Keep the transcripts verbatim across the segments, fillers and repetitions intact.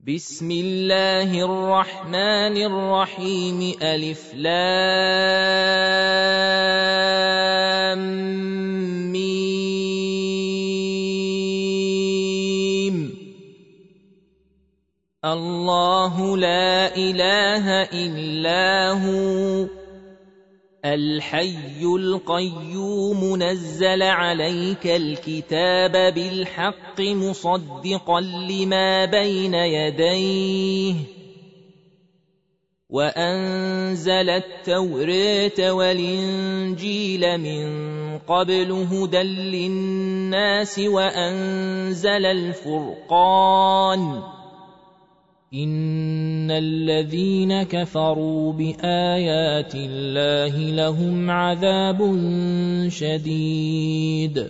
بسم الله الرحمن الرحيم ألف لام ميم الله لا إله إلا هو الحي القيوم نزل عليك الكتاب بالحق مصدقا لما بين يديه وأنزل التوراة والإنجيل من قبل هدى للناس وأنزل الفرقان إن الذين كفروا بآيات الله لهم عذاب شديد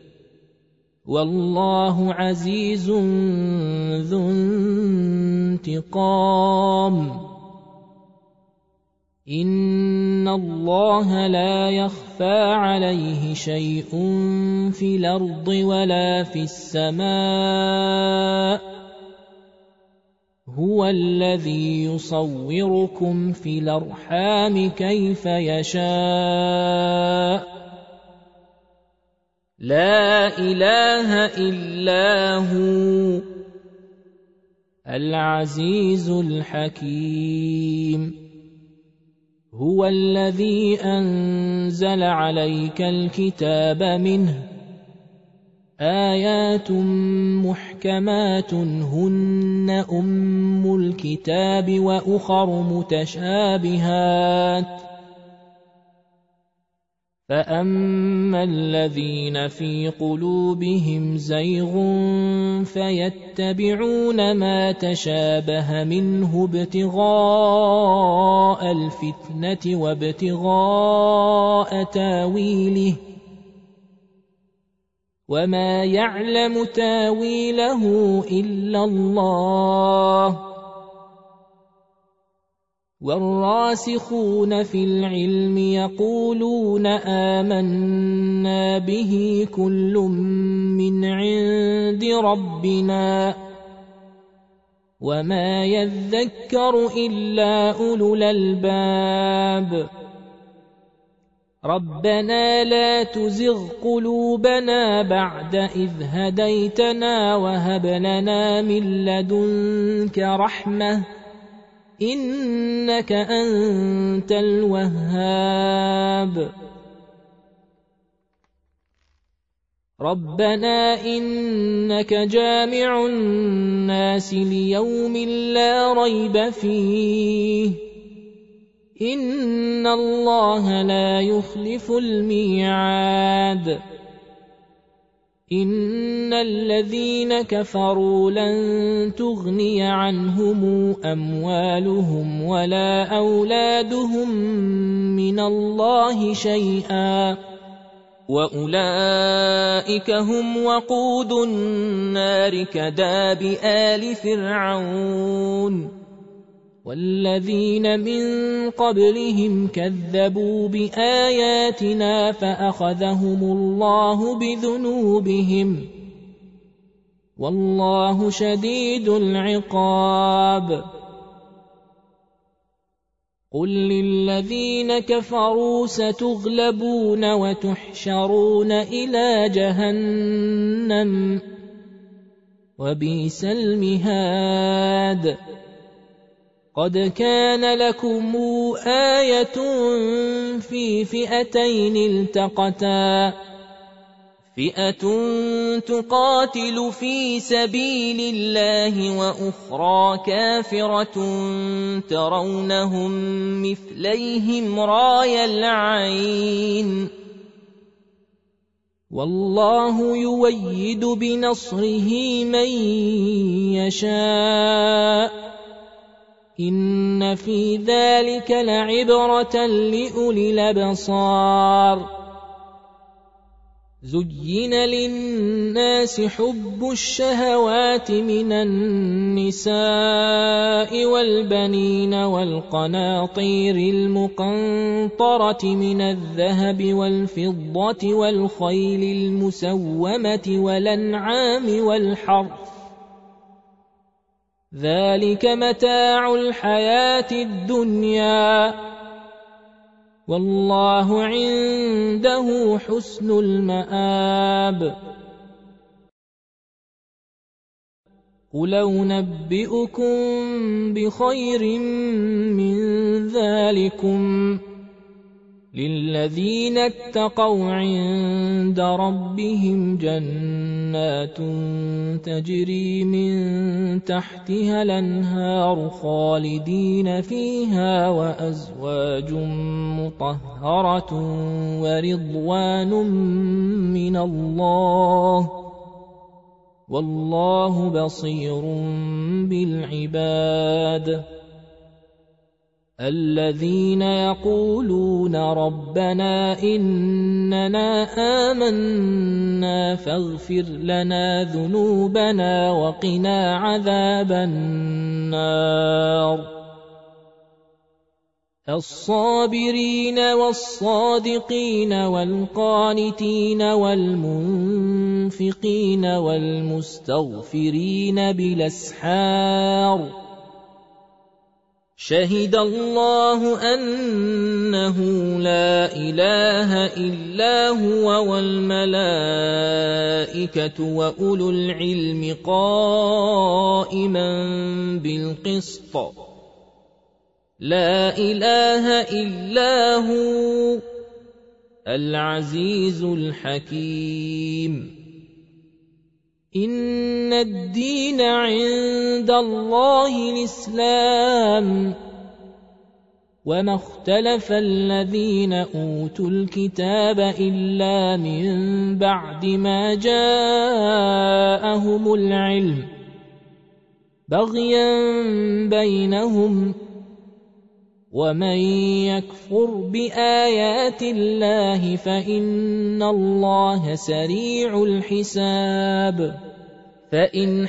والله عزيز ذو انتقام إن الله لا يخفى عليه شيء في الأرض ولا في السماء هو الذي يصوركم في الأرحام كيف يشاء لا إله إلا هو العزيز الحكيم هو الذي أنزل عليك الكتاب منه آيات محكمات هن أم الكتاب وأخر متشابهات فأما الذين في قلوبهم زيغ فيتبعون ما تشابه منه ابتغاء الفتنة وابتغاء تاويله وما يعلم تاويله إلا الله والراسخون في العلم يقولون آمنا به كل من عند ربنا وما يذكر إلا أولو الألباب ربنا لا تزغ قلوبنا بعد إذ هديتنا وهب لنا من لدنك رحمة إنك أنت الوهاب ربنا إنك جامع الناس ليوم لا ريب فيه إن الله لا يخلف الميعاد إن الذين كفروا لن تغني عنهم أموالهم ولا أولادهم من الله شيئا وأولئك هم وقود النار كداب آل فرعون والذين من قبلهم كذبوا بآياتنا فأخذهم الله بذنوبهم والله شديد العقاب قل للذين كفروا ستغلبون وتحشرون إلى جهنم وبئس المهاد قد كان لكم آية في فئتين التقتا فئة تقاتل في سبيل الله وأخرى كافرة ترونهم مثليهم راي العين والله يؤيد بنصره من يشاء إن في ذلك لعبرة لأولي الأبصار زين للناس حب الشهوات من النساء والبنين والقناطير المقنطرة من الذهب والفضة والخيل المسومة والأنعام والحرث ذلك متاع الحياة الدنيا والله عنده حسن المآب. قل أنبئكم بخير من ذلكم للذين اتقوا عند ربهم جنات تجري من تحتها الأنهار خالدين فيها وأزواج مطهرة ورضوان من الله والله بصير بالعباد. الذين يقولون ربنا إننا آمنا فاغفر لنا ذنوبنا وقنا عذاب النار. الصابرين والصادقين والقانتين والمنفقين والمستغفرين بالأسحار. شهد الله أنه لا إله إلا هو والملائكة وأولو العلم قائما بالقسط لا إله إلا هو العزيز الحكيم. إن الدين عند الله الإسلام وما اختلف الذين أوتوا الكتاب إلا من بعد ما جاءهم العلم بغيا بينهم ومن يكفر بآيات الله فإن الله سريع الحساب. فإن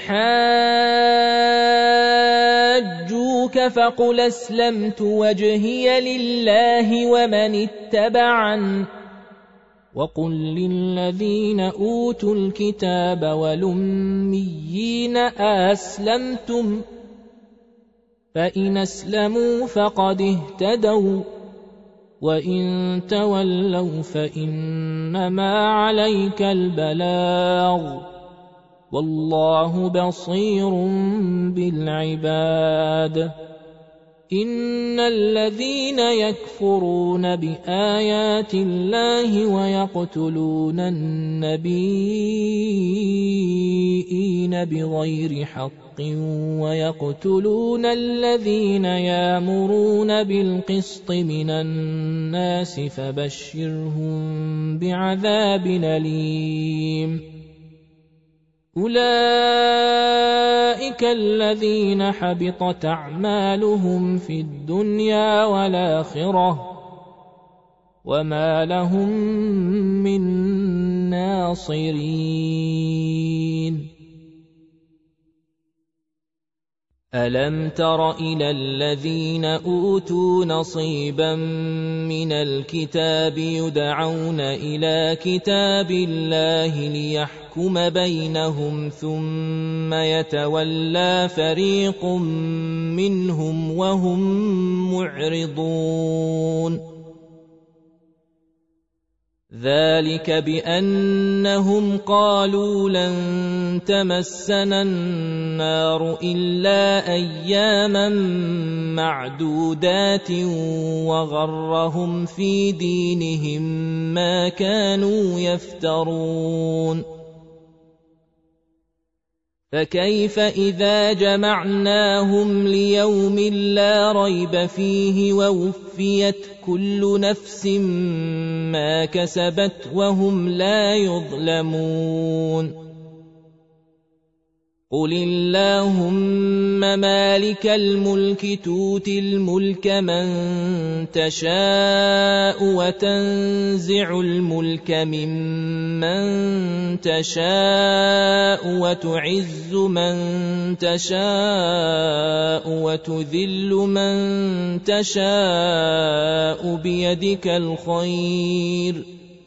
حاجوك فقل أسلمت وجهي لله ومن اتبعن وقل للذين أوتوا الكتاب والأميين أسلمتم فإن أسلموا فقد اهتدوا وإن تولوا فإنما عليك البلاغ والله بصير بالعباد. إن الذين يكفرون بآيات الله ويقتلون النبيين بغير حق ويقتلون الذين يأمرون بالقسط من الناس فبشرهم بعذاب أليم. أولئك الذين حبطت أعمالهم في الدنيا والآخرة وما لهم من ناصرين. ألم تر إلى الذين أوتوا نصيبا من الكتاب يدعون إلى كتاب الله ليحكم بينهم ثم يتولى فريق منهم وهم معرضون. ذلك بأنهم قالوا لن تمسنا النار إلا أياما معدودات وغرهم في دينهم ما كانوا يفترون. فكيف إذا جمعناهم ليوم لا ريب فيه ووفيت كل نفس ما كسبت وهم لا يظلمون. قل اللهم مالك الملك تؤتي الملك من تشاء وتنزع الملك ممن تشاء وتعز من تشاء وتذل من تشاء بيدك الخير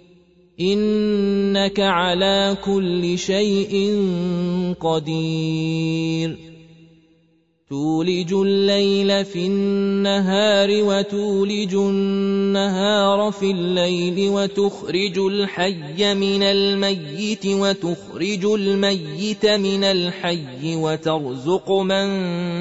إنك على كل شيء قدير. تولج الليل في النهار وتولج النهار في الليل وتخرج الحي من الميت وتخرج الميت من الحي وترزق من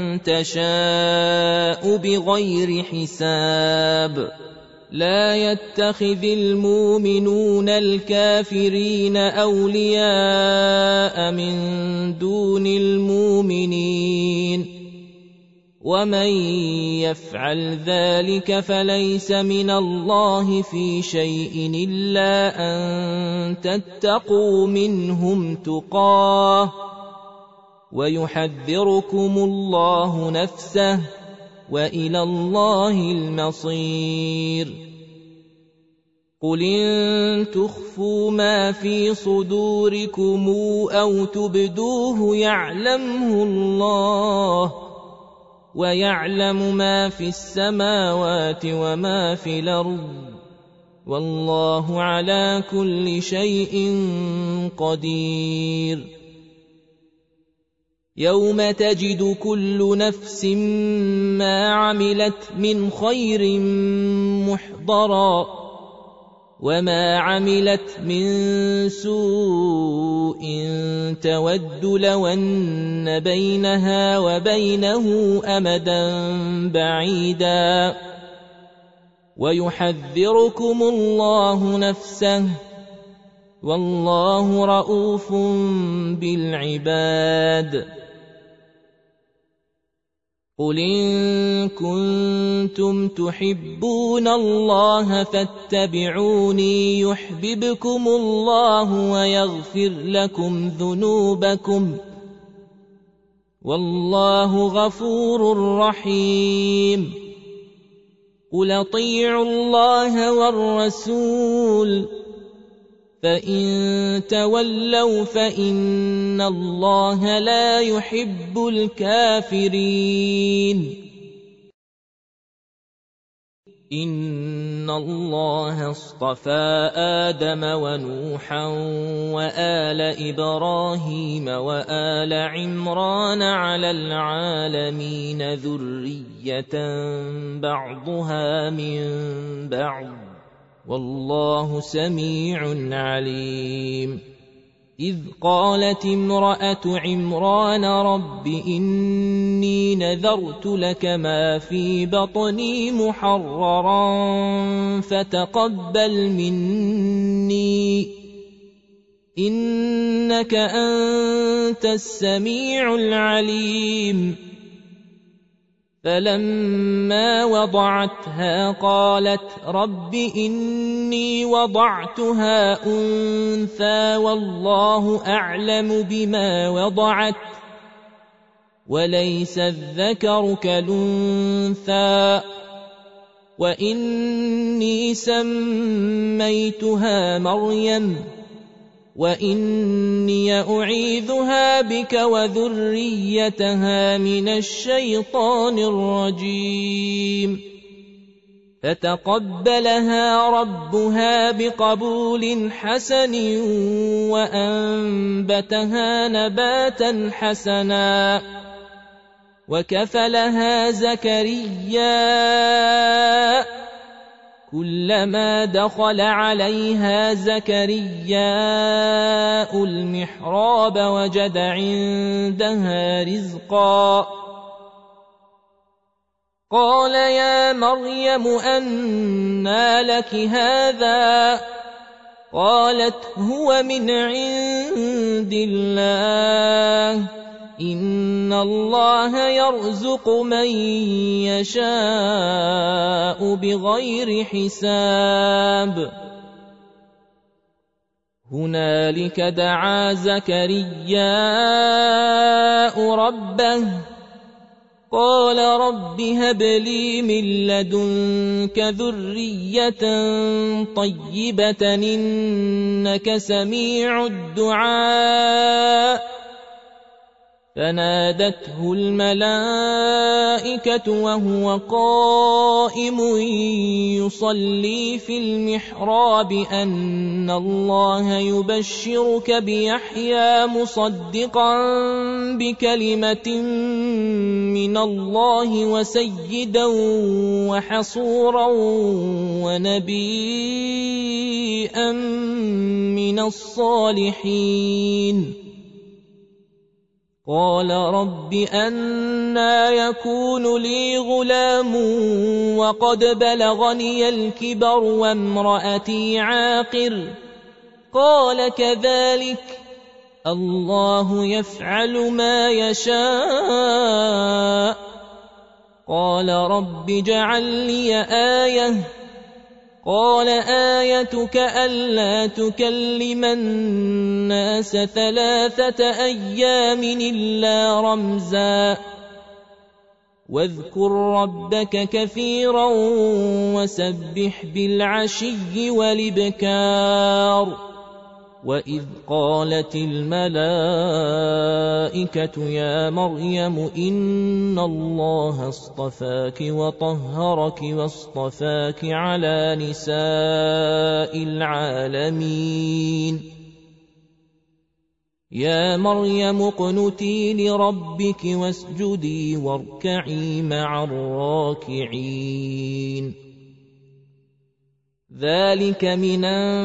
تشاء بغير حساب لا يتخذ المؤمنون الكافرين أولياء من دون المؤمنين ومن يفعل ذلك فليس من الله في شيء إلا أن تتقوا منهم تقاه ويحذركم الله نفسه وإلى الله المصير قل إن تخفوا ما في صدوركم أو تبدوه يعلمه الله ويعلم ما في السماوات وما في الأرض والله على كل شيء قدير يوم تجد كل نفس ما عملت من خير محضرا وما عملت من سوء تود لو أن بينها وبينه أمدا بعيدا ويحذركم الله نفسه والله رءوف بالعباد قل إن كنتم تحبون الله فاتبعوني يحببكم الله ويغفر لكم ذنوبكم والله غفور رحيم قل اطيعوا الله والرسول فإن تولوا فإن الله لا يحب الكافرين إن الله اصطفى آدم ونوحا وآل إبراهيم وآل عمران على العالمين ذرية بعضها من بعض والله سميع عليم إذ قالت امرأة عمران رب إني نذرت لك ما في بطني محررا فتقبل مني إنك أنت السميع العليم فلما وضعتها قالت رب إني وضعتها أنثى والله أعلم بما وضعت وليس الذكر كالأنثى وإني سميتها مريم وإني أعيذها بك وذريتها من الشيطان الرجيم فتقبلها ربها بقبول حسن وأنبتها نباتا حسنا وكفلها زكريا كلما دخل عليها زكرياء المحراب وجد عندها رزقا قال يا مريم أنى لك هذا قالت هو من عند الله إن الله يرزق من يشاء بغير حساب هنالك دعا زكرياء ربه قال رب هب لي من لدنك ذرية طيبة إنك سميع الدعاء فنادته الملائكة وهو قائم يصلي في المحراب أن الله يبشرك بيحيى مصدقا بكلمة من الله وسيدا وحصورا ونبيا من الصالحين. قال رب أنى يكون لي غلام وقد بلغني الكبر وامرأتي عاقر. قال كذلك الله يفعل ما يشاء. قال رب اجعل لي آية. قال آيتك ألا تكلم الناس ثلاثة أيام إلا رمزا واذكر ربك كثيرا وسبح بالعشي والإبكار. وإذ قالت الملائكة يا مريم إن الله اصطفاك وطهرك واصطفاك على نساء العالمين. يا مريم اقنتي لربك واسجدي واركعي مع الراكعين. ذلك من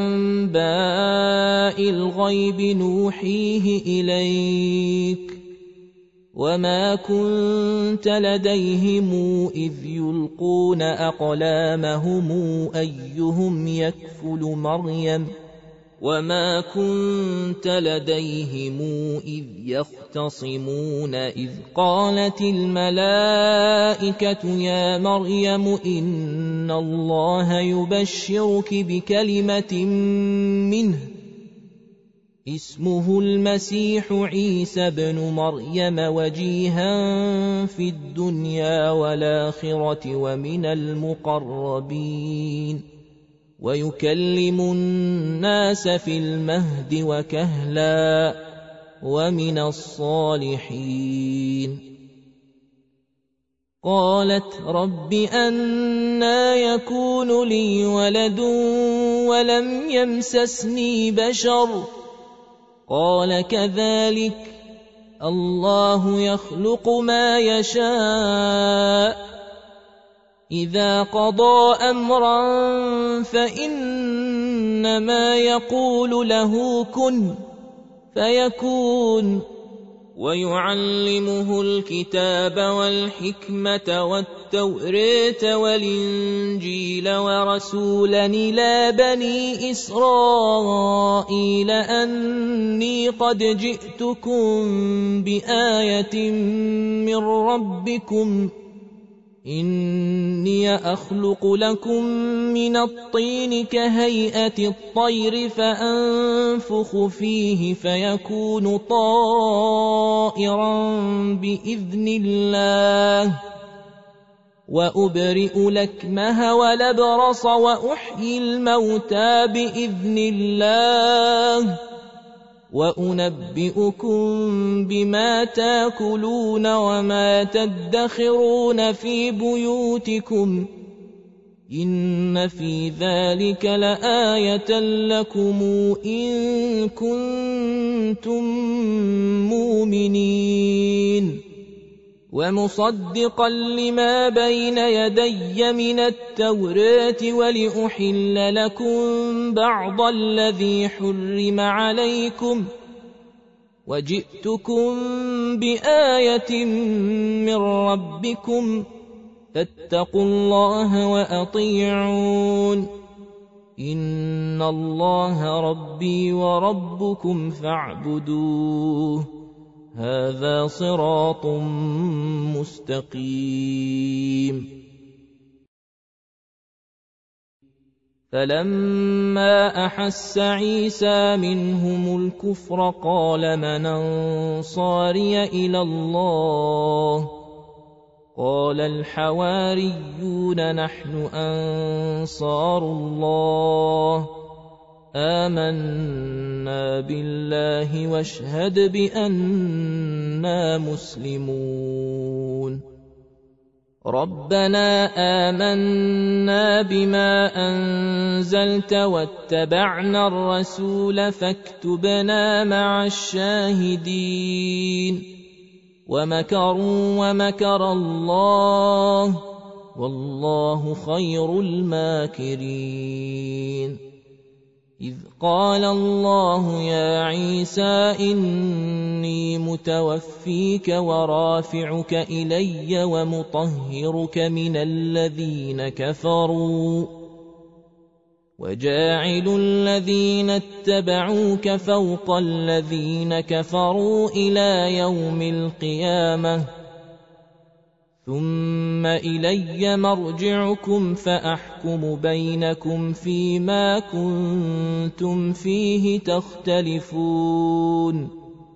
أنباء الغيب نوحيه إليك وما كنت لديهم إذ يلقون أقلامهم أيهم يكفل مريم وما كنت لديهم إذ يختصمون. إذ قالت الملائكة يا مريم إن الله يبشرك بكلمة منه اسمه المسيح عيسى بن مريم وجيها في الدنيا والآخرة ومن المقربين ويكلم الناس في المهد وكهلا ومن الصالحين. قالت رب أنى يكون لي ولد ولم يمسسني بشر. قال كذلك الله يخلق ما يشاء إذا قضى أمرا فإنما يقول له كن فيكون. ويعلمه الكتاب والحكمة والتوراة والإنجيل ورسولا إلى بني إسرائيل أني قد جئتكم بآية من ربكم إني أخلق لكم من الطين كهيئة الطير فأنفخ فيه فيكون طائرا بإذن الله وأبرئ الأكمه والأبرص وأحيي الموتى بإذن الله وأنبئكم بما تاكلون وما تدخرون في بيوتكم إن في ذلك لآية لكم إن كنتم مؤمنين. ومصدقا لما بين يدي من التوراة ولأحل لكم بعض الذي حرم عليكم وجئتكم بآية من ربكم فاتقوا الله وأطيعون إن الله ربي وربكم فاعبدوه هذا صراط مستقيم. فلما أحس عيسى منهم الكفر قال من أنصاري إلى الله قال الحواريون نحن أنصار الله آمنا بالله واشهد بأننا مسلمون ربنا آمنا بما أنزلت واتبعنا الرسول فاكتبنا مع الشاهدين ومكروا ومكر الله والله خير الماكرين إذ قال الله يا عيسى إني متوفيك ورافعك إلي ومطهرك من الذين كفروا وجاعل الذين اتبعوك فوق الذين كفروا إلى يوم القيامة ثم إلي مرجعكم فأحكم بينكم فيما كنتم فيه تختلفون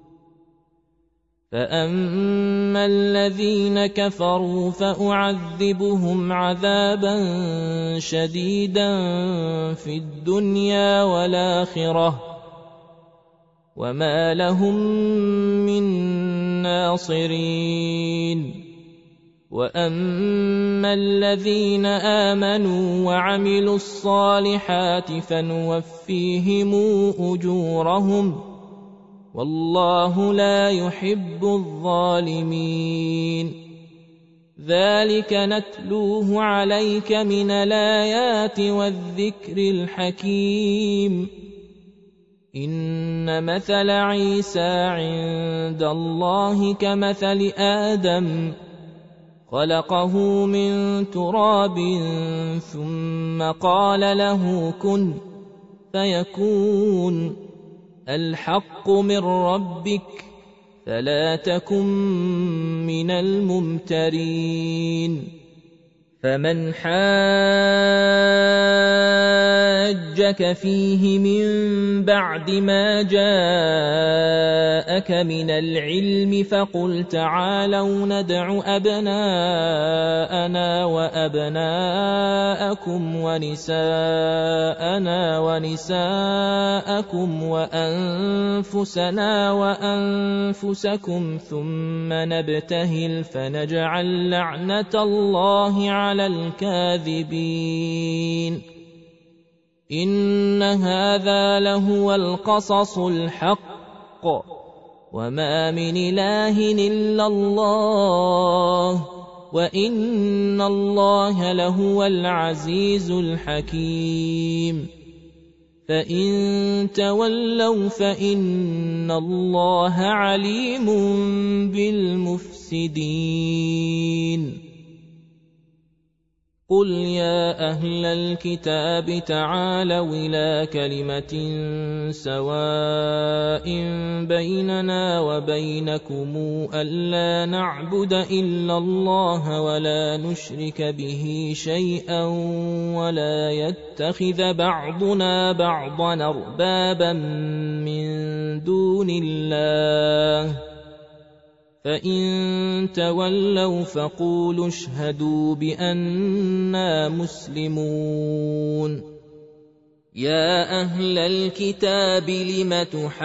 فأما الذين كفروا فأعذبهم عذابا شديدا في الدنيا والآخرة وما لهم من ناصرين وأما الذين آمنوا وعملوا الصالحات فنوفيهم أجورهم والله لا يحب الظالمين ذلك نتلوه عليك من الآيات والذكر الحكيم إن مثل عيسى عند الله كمثل آدم خلقه من تراب ثم قال له كن فيكون الحق من ربك فلا تكن من الممترين فمن حاجك فيه من بعد ما جاءك من العلم فقل تعالوا ندع أبناءنا وأبناءكم ونساءنا ونساءكم وأنفسنا وأنفسكم ثم نبتهل فنجعل لعنة الله على الكاذبين إن هذا لهو القصص الحق وما من إله إلا الله وإن الله لهو العزيز الحكيم فإن تولوا فإن الله عليم بالمفسدين قل يا أهل الكتاب تعالوا إلى كلمة سواء بيننا وبينكم ألا نعبد إلا الله ولا نشرك به شيئا ولا يتخذ بعضنا بعضا أربابا من دون الله فإن تولوا فقولوا اشهدوا بأننا مسلمون يا أهل الكتاب لم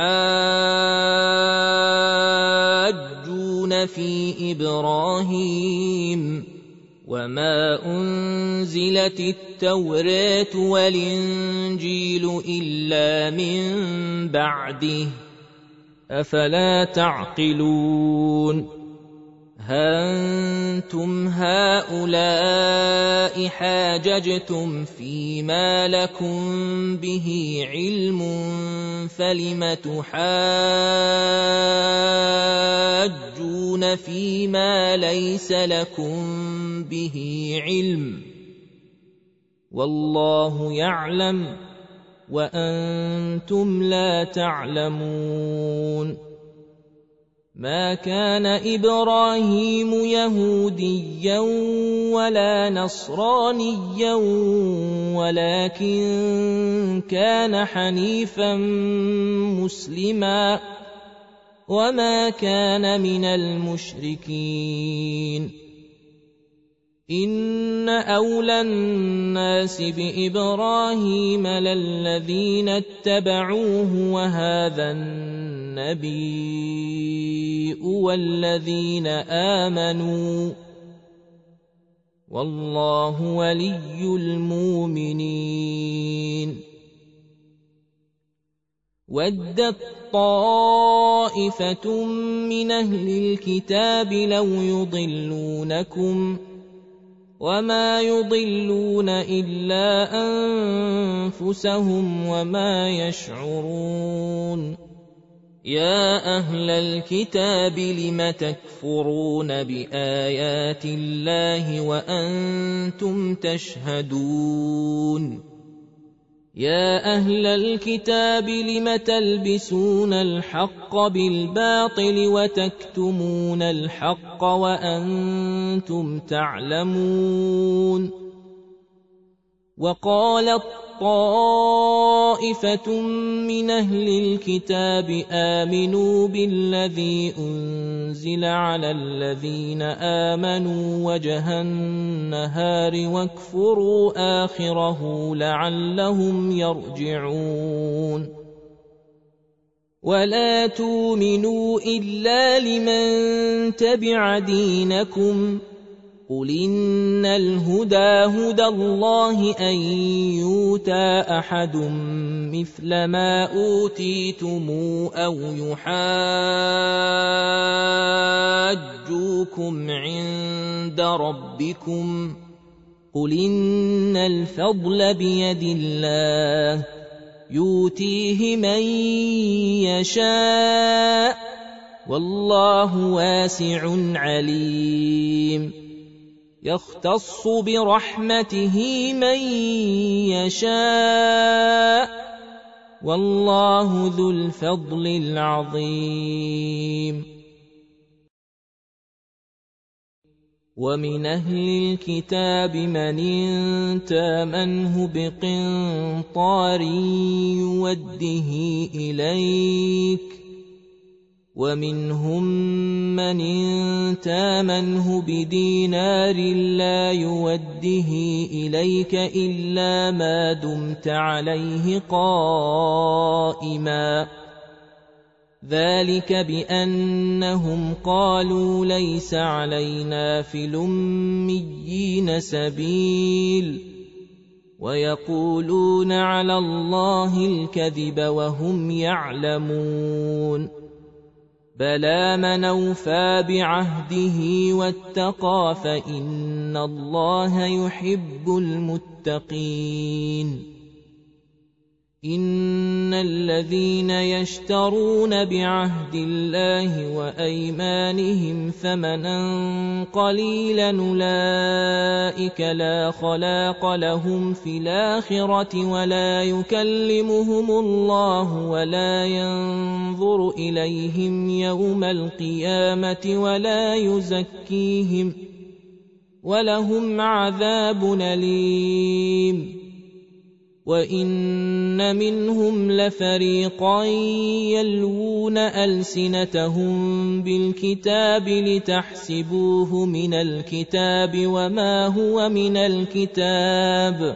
تحاجون في إبراهيم وما أنزلت التوراة والإنجيل إلا من بعده أفلا تعقلون ها أنتم هؤلاء حاججتم فيما لكم به علم فلم تحاجون فيما ليس لكم به علم والله يعلم وأنتم لا تعلمون ما كان إبراهيم يهوديا ولا نصرانيا ولكن كان حنيفا مسلما وما كان من المشركين إن أولى الناس بإبراهيم للذين اتبعوه وهذا النبي والذين آمنوا والله ولي المؤمنين ودت طائفة من أهل الكتاب لو يضلونكم وما يضلون إلا أنفسهم وما يشعرون يا أهل الكتاب لم تكفرون بآيات الله وأنتم تشهدون يا أهل الكتاب لم تلبسون الحق بالباطل وتكتمون الحق وأنتم تعلمون وقالت طائفة من أهل الكتاب آمنوا بالذي أنزل على الذين آمنوا وجه النهار واكفروا آخره لعلهم يرجعون ولا تؤمنوا إلا لمن تبع دينكم قل إن الهدى هدى الله أن يؤتى أحد مثل ما أوتيتم أو يحاجوكم عند ربكم قل إن الفضل بيد الله يؤتيه من يشاء والله واسع عليم يختص برحمته من يشاء والله ذو الفضل العظيم ومن أهل الكتاب من إن تامنه بقنطار يوده إليك ومنهم من إن تامنه بدينار لا يوده إليك إلا ما دمت عليه قائما ذلك بأنهم قالوا ليس علينا في الأميين سبيل ويقولون على الله الكذب وهم يعلمون بلى من أوفى بعهده واتقى فإن الله يحب المتقين إن الذين يشترون بعهد الله وأيمانهم ثمنا قليلا أولئك لا خلاق لهم في الآخرة ولا يكلمهم الله ولا ينظر إليهم يوم القيامة ولا يزكيهم ولهم عذاب أليم وإن منهم لفريقا يلوون ألسنتهم بالكتاب لتحسبوه من الكتاب وما هو من الكتاب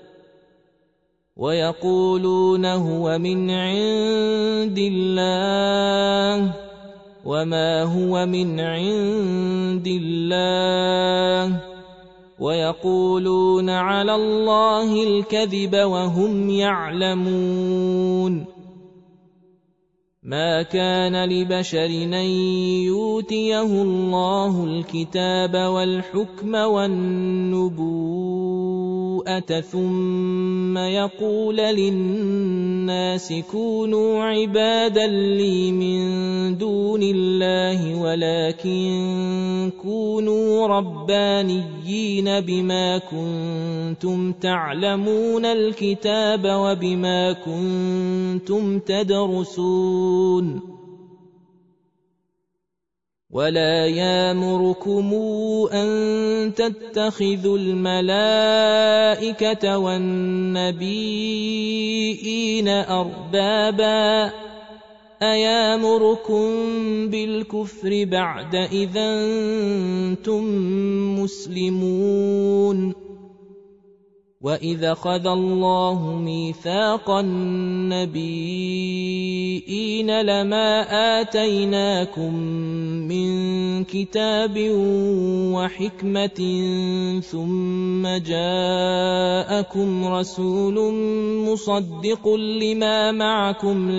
ويقولون هو من عند الله وما هو من عند الله ويقولون على الله الكذب وهم يعلمون ما كان لبشر أن يؤتيه الله الكتاب والحكم والنبوءة ثم يقول للناس كونوا عبادا لي من دون الله ولكن كونوا ربانيين بما كنتم تعلمون الكتاب وبما كنتم تدرسون ولا يامركم أن تتخذوا الملائكة والنبيين أربابا أيامركم بالكفر بعد إذا أنتم مسلمون وإذ أخذ الله ميثاق النبيين لما آتيناكم من كتاب وحكمة ثم جاءكم رسول مصدق لما معكم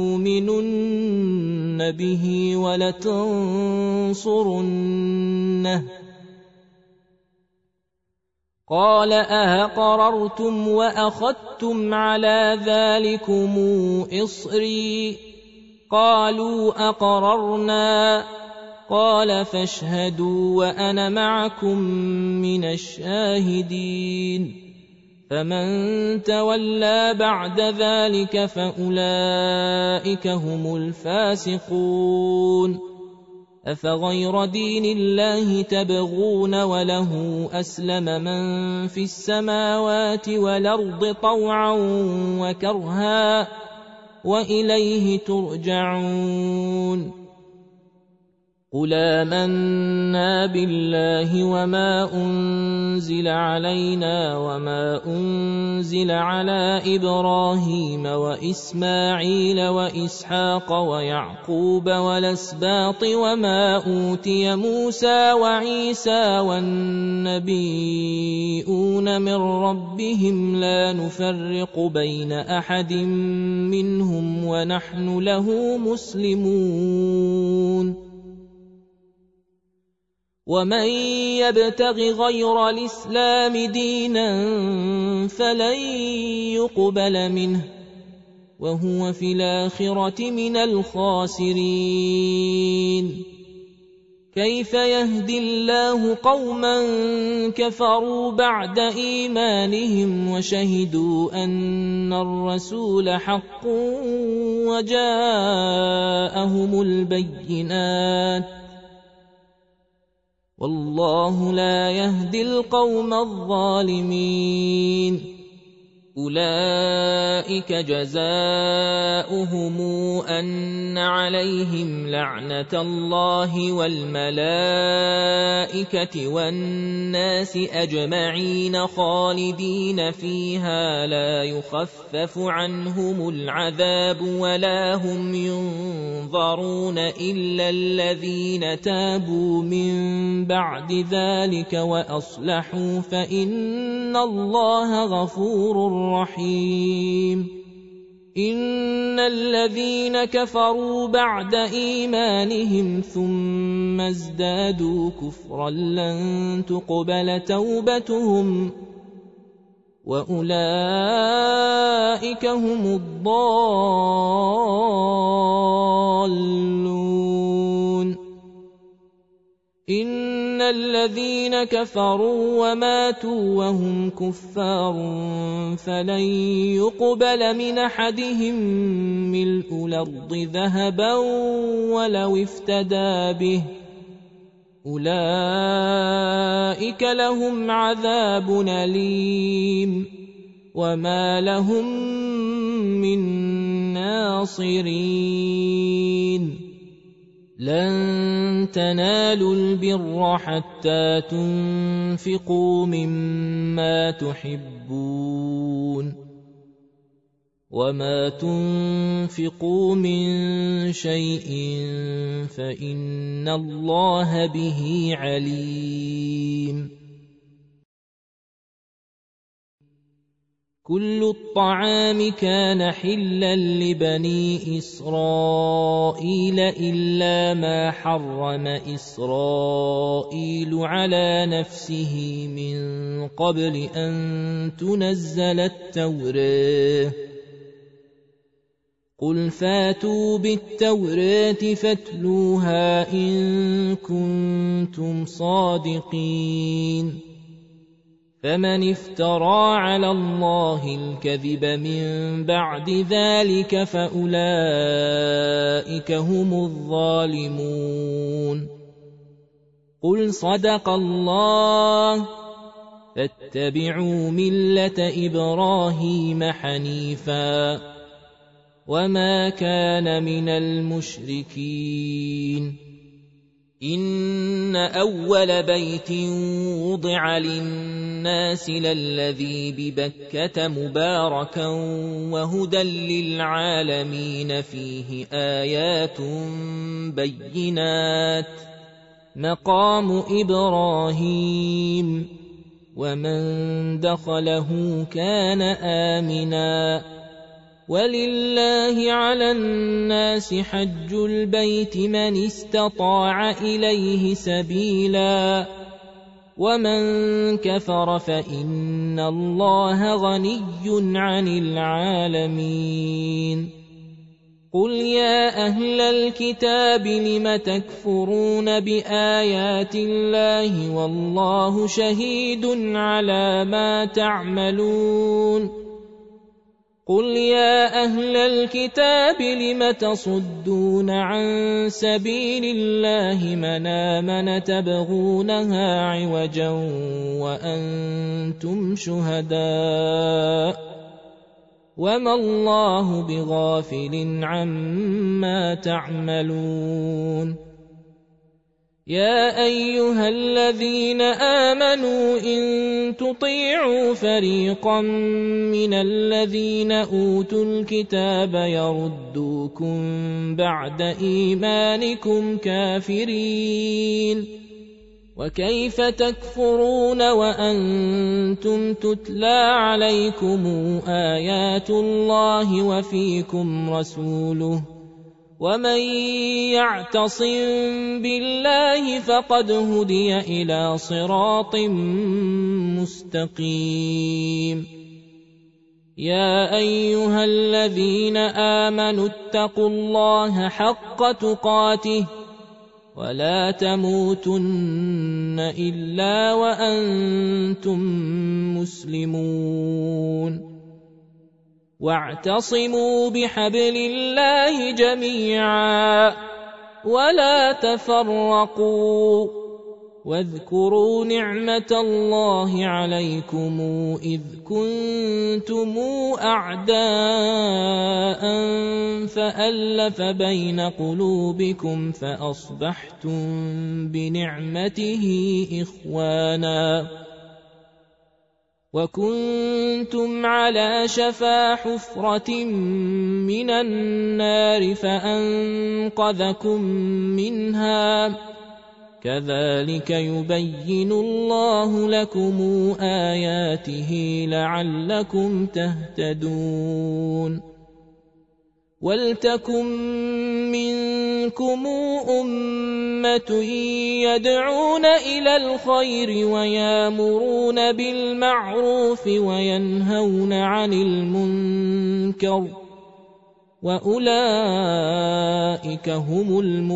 لتؤمنن به ولتنصرنه قال أأقررتم وأخذتم على ذلكم إصري قالوا أقررنا قال فاشهدوا وأنا معكم من الشاهدين فمن تولى بعد ذلك فأولئك هم الفاسقون أفغير دين الله تبغون وله أسلم من في السماوات والأرض طوعا وكرها وإليه ترجعون قل آمنا بالله وما أنزل علينا وما أنزل على إبراهيم وإسماعيل وإسحاق ويعقوب والأسباط وما أوتي موسى وعيسى والنبيون من ربهم لا نفرق بين أحد منهم ونحن له مسلمون ومن يبتغ غير الإسلام دينا فلن يقبل منه وهو في الآخرة من الخاسرين كيف يهدي الله قوما كفروا بعد إيمانهم وشهدوا أن الرسول حق وجاءهم البينات والله لا يهدي القوم الظالمين أولئك جزاؤهم أن عليهم لعنة الله والملائكة والناس أجمعين خالدين فيها لا يخفف عنهم العذاب ولا هم ينظرون إلا الذين تابوا من بعد ذلك وأصلحوا فإن الله غفور رحيم إن الذين كفروا بعد إيمانهم ثم ازدادوا كفرا لن تقبل توبتهم وأولئك هم الضالون إن الذين كفروا وماتوا وهم كفار فلن يقبل من أحدهم ملء الأرض ذهبا ولو افتدى به أولئك لهم عذاب أليم وما لهم من ناصرين لن تنالوا البر حتى تنفقوا مما تحبون وما تنفقوا من شيء فإن الله به عليم كل الطعام كان حلا لبني إسرائيل إلا ما حرم إسرائيل على نفسه من قبل أن تنزل التوراة قل فاتوا بالتوراة فاتلوها إن كنتم صادقين فمن افترى على الله الكذب من بعد ذلك فأولئك هم الظالمون قل صدق الله فاتبعوا ملة إبراهيم حنيفا وما كان من المشركين إن أول بيت وضع للناس للذي ببكة مباركا وهدى للعالمين فيه آيات بينات مقام إبراهيم ومن دخله كان آمنا ولله على الناس حج البيت من استطاع إليه سبيلا ومن كفر فإن الله غني عن العالمين قل يا أهل الكتاب لم تكفرون بآيات الله والله شهيد على ما تعملون قل يا أهل الكتاب لم تصدون عن سبيل الله من آمن تبغونها عوجا وأنتم شهداء وما الله بغافل عما تعملون يا أيها الذين آمنوا إن تطيعوا فريقا من الذين أوتوا الكتاب يردوكم بعد إيمانكم كافرين وكيف تكفرون وأنتم تتلى عليكم آيات الله وفيكم رسوله ومن يعتصم بالله فقد هدي إلى صراط مستقيم يا أيها الذين آمنوا اتقوا الله حق تقاته ولا تموتن إلا وأنتم مسلمون واعتصموا بحبل الله جميعا ولا تفرقوا واذكروا نعمة الله عليكم إذ كنتم أعداء فألف بين قلوبكم فأصبحتم بنعمته إخوانا وكنتم على شفا حفرة من النار فأنقذكم منها كذلك يبين الله لكم آياته لعلكم تهتدون ولتكن منكم أمة يدعون إلى الخير ويامرون بالمعروف وينهون عن المنكر وأولئك هم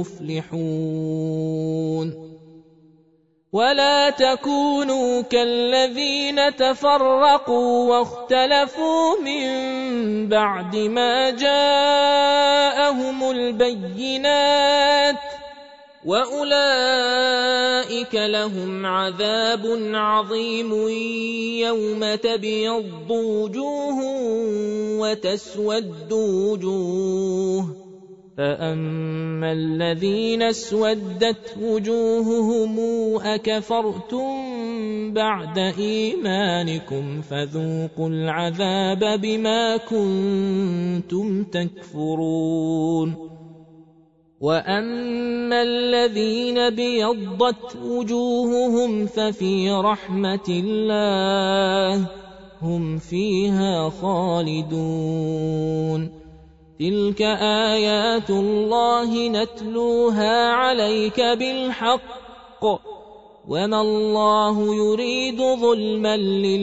المفلحون ولا تكونوا كالذين تفرقوا واختلفوا من بعد ما جاءهم البينات وأولئك لهم عذاب عظيم يوم تبيض وجوه وتسود وجوه فأما الذين اسودت وجوههم أكفرتم بعد إيمانكم فذوقوا العذاب بما كنتم تكفرون وأما الذين بيضت وجوههم ففي رحمة الله هم فيها خالدون تلك آيات الله نتلوها عليك بالحق وما الله يريد ظلما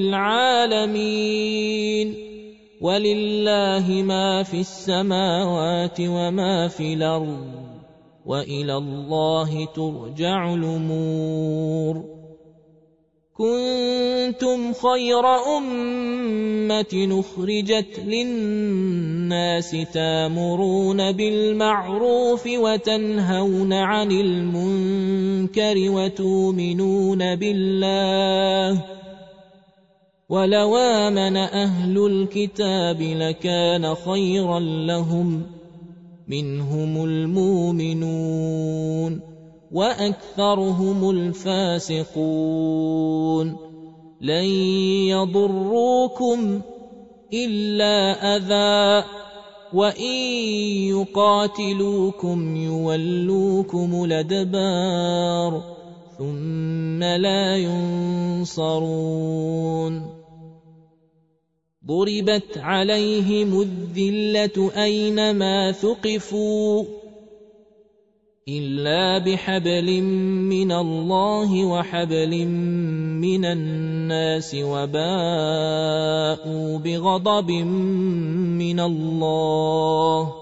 للعالمين ولله ما في السماوات وما في الأرض وإلى الله ترجع الأمور كنتم خير أمة أخرجت للناس تامرون بالمعروف وتنهون عن المنكر وتؤمنون بالله ولو آمن أهل الكتاب لكان خيرا لهم منهم المؤمنون وأكثرهم الفاسقون لن يضروكم إلا أذى وإن يقاتلوكم يولوكم الأدبار ثم لا ينصرون ضربت عليهم الذلة أينما ثقفوا إلا بحبل من الله وحبل من الناس وباءوا بغضب من الله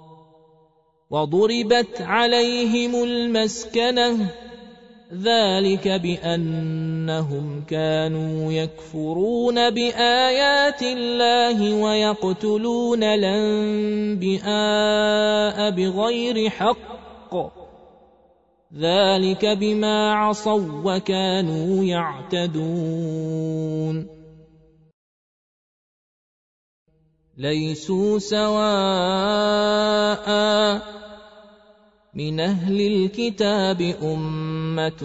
وضربت عليهم المسكنة ذلك بأنهم كانوا يكفرون بآيات الله ويقتلون الأنبياء بغير حق ذلك بما عصوا وكانوا يعتدون ليسوا سواء من أهل الكتاب أمة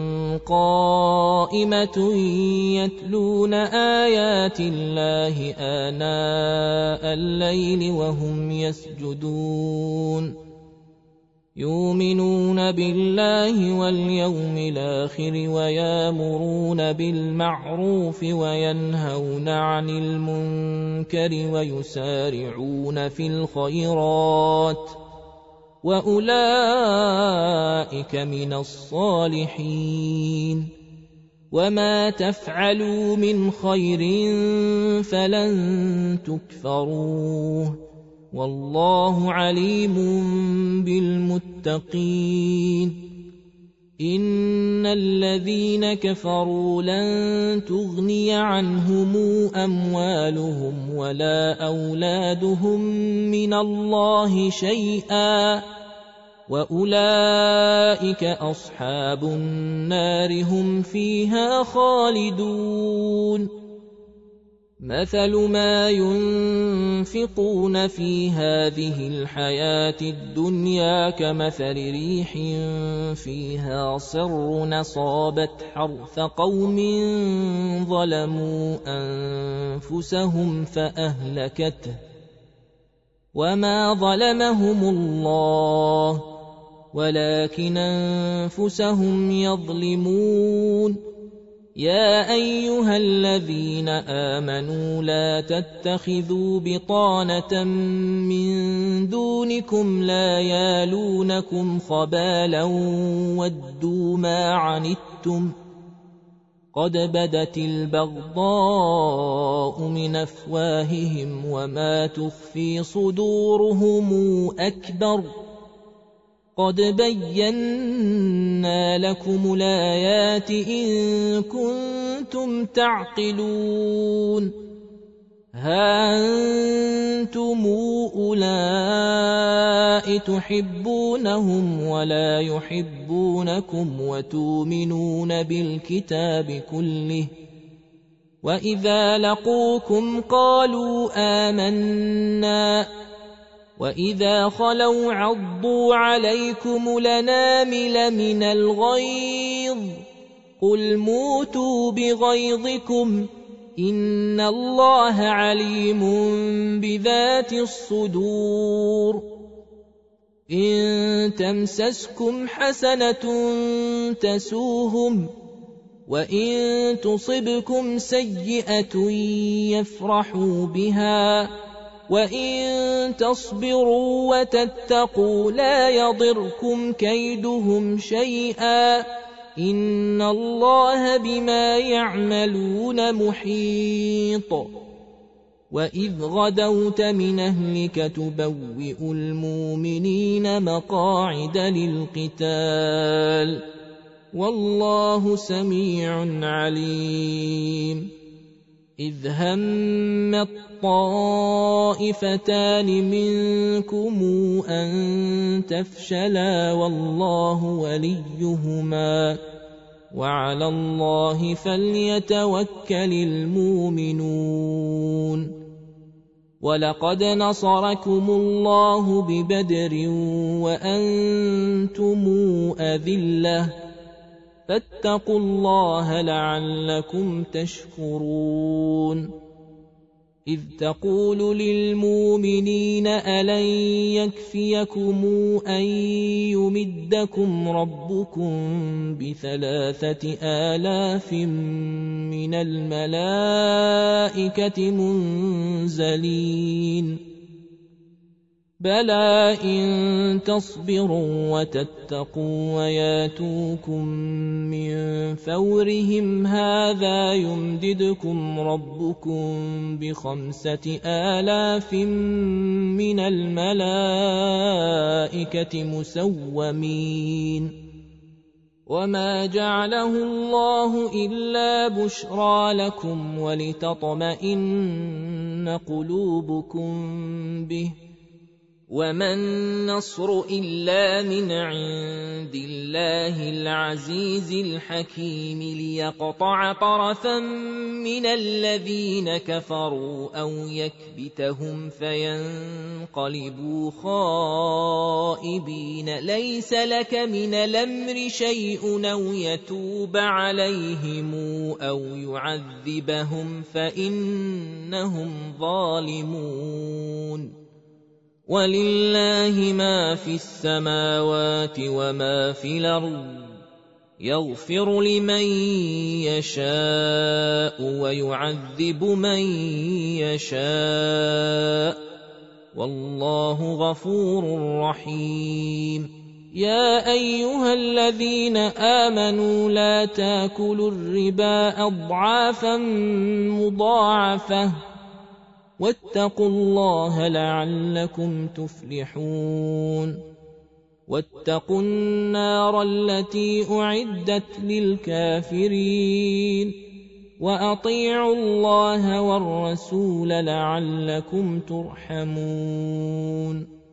قائمة يتلون آيات الله آناء الليل وهم يسجدون يؤمنون بالله واليوم الآخر ويأمرون بالمعروف وينهون عن المنكر ويسارعون في الخيرات وأولئك من الصالحين وما تفعلوا من خير فلن تكفروه والله عليم بالمتقين إن الذين كفروا لن تغني عنهم أموالهم ولا أولادهم من الله شيئا وأولئك أصحاب النار هم فيها خالدون مثل ما ينفقون في هذه الحياة الدنيا كمثل ريح فيها صر أصابت حرث قوم ظلموا أنفسهم فأهلكته وما ظلمهم الله ولكن أنفسهم يظلمون يا أيها الذين آمنوا لا تتخذوا بطانة من دونكم لا يالونكم خبالا ودوا ما عنتم قد بدت البغضاء من أفواههم وما تخفي صدورهم أكبر قد بينا لكم الآيات إن كنتم تعقلون ها أنتم أولئك تحبونهم ولا يحبونكم وتؤمنون بالكتاب كله وإذا لقوكم قالوا آمنا وإذا خلوا عضوا عليكم الأنامل من الغيظ قل موتوا بغيظكم إن الله عليم بذات الصدور إن تمسسكم حسنة تسوهم وإن تصبكم سيئة يفرحوا بها وإن تصبروا وتتقوا لا يضركم كيدهم شيئا إن الله بما يعملون محيط وإذ غدوت من أهلك تبوئ المؤمنين مقاعد للقتال والله سميع عليم إذ هم الطائفتان منكم أن تفشلا والله وليهما وعلى الله فليتوكل المؤمنون ولقد نصركم الله ببدر وأنتم أذلة فاتقوا الله لعلكم تشكرون إذ تقول للمؤمنين ألن يكفيكم أن يمدكم ربكم بثلاثة آلاف من الملائكة منزلين بلى إن تصبروا وتتقوا وياتوكم من فورهم هذا يمددكم ربكم بخمسة آلاف من الملائكة مسومين وما جعله الله إلا بشرى لكم ولتطمئن قلوبكم به وما النصر إلا من عند الله العزيز الحكيم ليقطع طرفا من الذين كفروا أو يكبتهم فينقلبوا خائبين ليس لك من الأمر شيء أو يتوب عليهم أو يعذبهم فإنهم ظالمون ولله ما في السماوات وما في الأرض يغفر لمن يشاء ويعذب من يشاء والله غفور رحيم يا أيها الذين آمنوا لا تاكلوا الربا أضعافا مضاعفة واتقوا الله لعلكم تفلحون واتقوا النار التي أعدت للكافرين وأطيعوا الله والرسول لعلكم ترحمون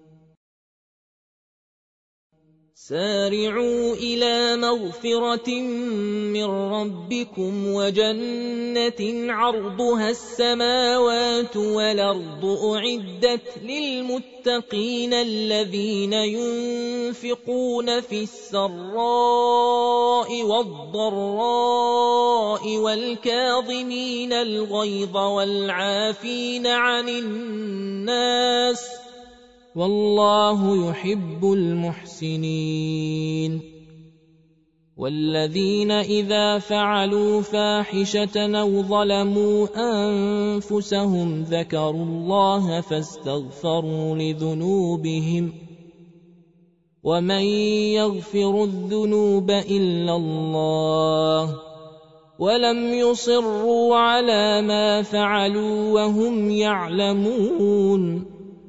سارعوا إلى مغفرة من ربكم وجنة عرضها السماوات والأرض أعدت للمتقين الذين ينفقون في السراء والضراء والكاظمين الغيظ والعافين عن الناس والله يحب المحسنين والذين إذا فعلوا فاحشة أو ظلموا أنفسهم ذكروا الله فاستغفروا لذنوبهم ومن يغفر الذنوب إلا الله ولم يصروا على ما فعلوا وهم يعلمون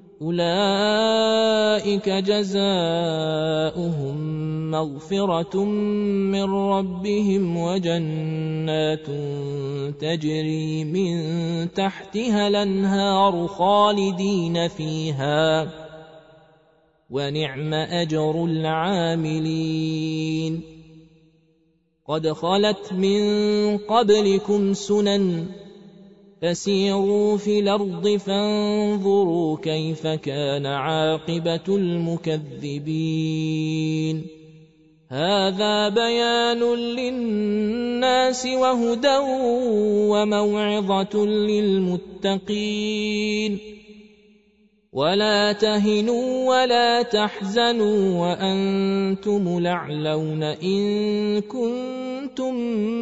أولئك جزاؤهم مغفرة من ربهم وجنات تجري من تحتها الأنهار خالدين فيها ونعم أجر العاملين قد خلت من قبلكم سنن فسيروا في الأرض فانظروا كيف كان عاقبة المكذبين هذا بيان للناس وهدى وموعظة للمتقين ولا تهنوا ولا تحزنوا وأنتم الأعلون إن كنتم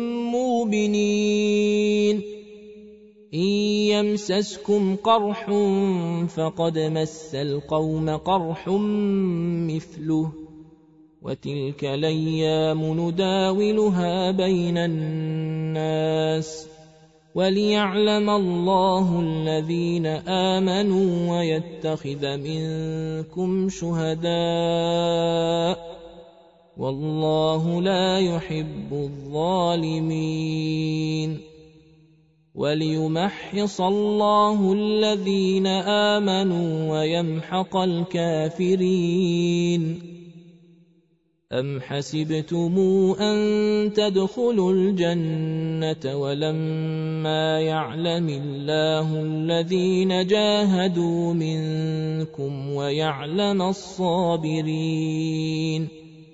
مؤمنين إن يمسسكم قرح فقد مس القوم قرح مثله وتلك الأيام نداولها بين الناس وليعلم الله الذين آمنوا ويتخذ منكم شهداء والله لا يحب الظالمين وليمحص الله الذين آمنوا ويمحق الكافرين أَمْ حَسِبْتُمْ أَن تَدْخُلُوا الْجَنَّةَ وَلَمَّا يَعْلَمِ اللَّهُ الَّذِينَ جَاهَدُوا مِنكُمْ وَيَعْلَمَ الصَّابِرِينَ